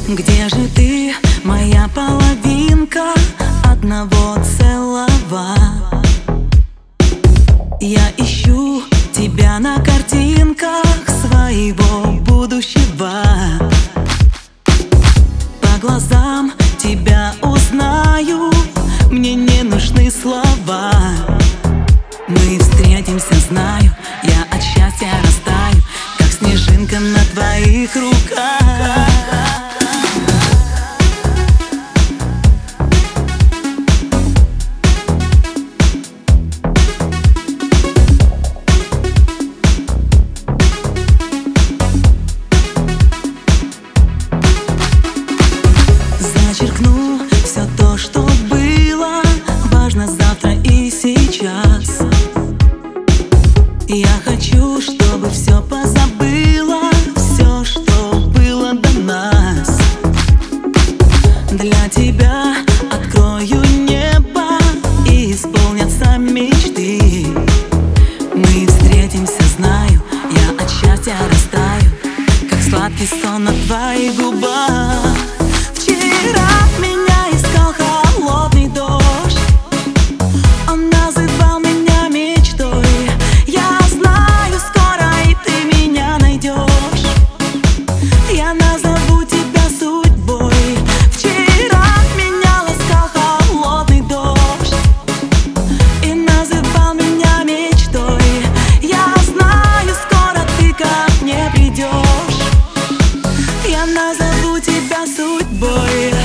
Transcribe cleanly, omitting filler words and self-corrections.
Где же ты, моя половинка одного целого? Я ищу тебя на картинках своего будущего. По глазам тебя узнаю, мне не нужны слова. Мы встретимся, знаю, я от счастья растаю, как снежинка на твоих руках. Зачеркну все то, что было важно завтра и сейчас. Я хочу, чтобы все позабыло, все, что было до нас. Для тебя открою небо и исполнятся мечты. Мы встретимся, знаю, я от счастья растаю, как сладкий сон на твоих губах. Вчера меня искал холодный дождь, он называл меня мечтой. Я знаю, скоро и ты меня найдешь, я назову тебя судьбой. Вчера меня ласкал холодный дождь и называл меня мечтой. Я знаю, скоро ты ко мне придешь, я назову тебя судьбой.